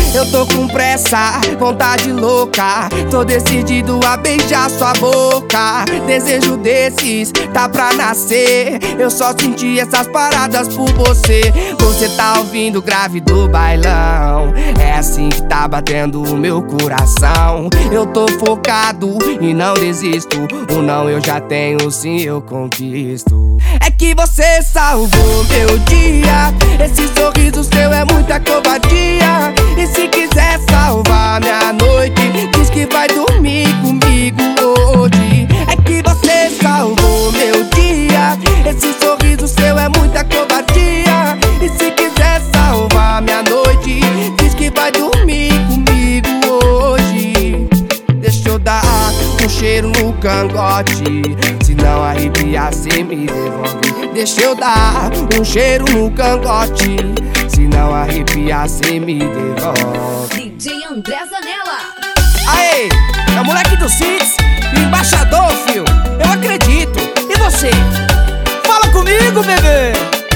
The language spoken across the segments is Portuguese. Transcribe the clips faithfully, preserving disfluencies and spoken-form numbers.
Eu tô com pressa, vontade louca, tô decidido a beijar sua boca. Desejo desses, tá pra nascer. Eu só senti essas paradas por você. Você tá ouvindo o grave do bailão, é assim que tá batendo o meu coração. Eu tô focado e não desisto. O não eu já tenho, sim eu conquisto. É que você salvou meu dia. Esse sorriso seu é muita covardia. E se quiser salvar minha noite, diz que vai dormir comigo hoje. É que você salvou meu dia. Esse sorriso seu é muita covardia. E se quiser salvar minha noite, diz que vai dormir comigo hoje. Deixa eu dar um cheiro no cangote, se não arrepiar cê me devolve. Deixa eu dar um cheiro no cangote, se não arrepiar cê me devolve. D J André Zanella. Aê, é o moleque do Six, o embaixador, fio. Eu acredito, e você? Fala comigo, bebê.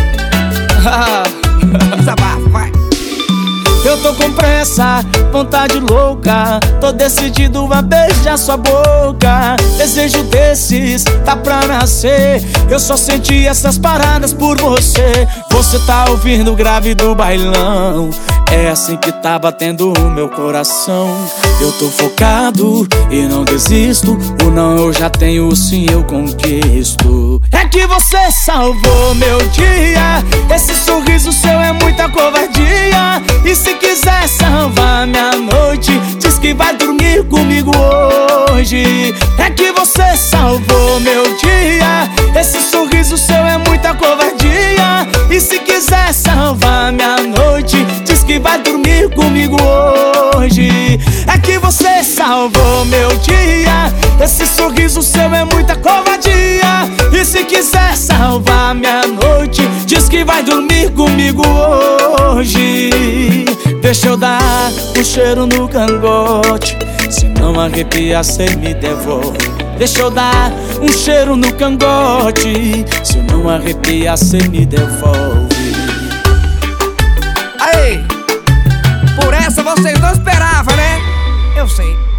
Desabafa, vai. Eu tô com pressa, vontade louca, tô decidido a beijar sua boca. Desejo desses, tá pra nascer. Eu só senti essas paradas por você. Você tá ouvindo o grave do bailão, é assim que tá batendo o meu coração. Eu tô focado e não desisto. O não eu já tenho, o sim eu conquisto. É que você salvou meu dia. Esse sorriso seu é muita covardia. E se quiser salvar minha noite, diz que vai dormir comigo hoje. É que você salvou meu dia. Esse sorriso seu é muita covardia. E se quiser salvar minha noite, diz que vai dormir comigo hoje. É que você salvou meu dia. Esse sorriso seu é muita covardia. E se quiser salvar minha noite, diz que vai dormir comigo hoje. Deixa eu dar um cheiro no cangote, se não arrepiar cê me devolve. Deixa eu dar um cheiro no cangote, se não arrepiar cê me devolve. Aí, por essa vocês não esperavam, né? Eu sei.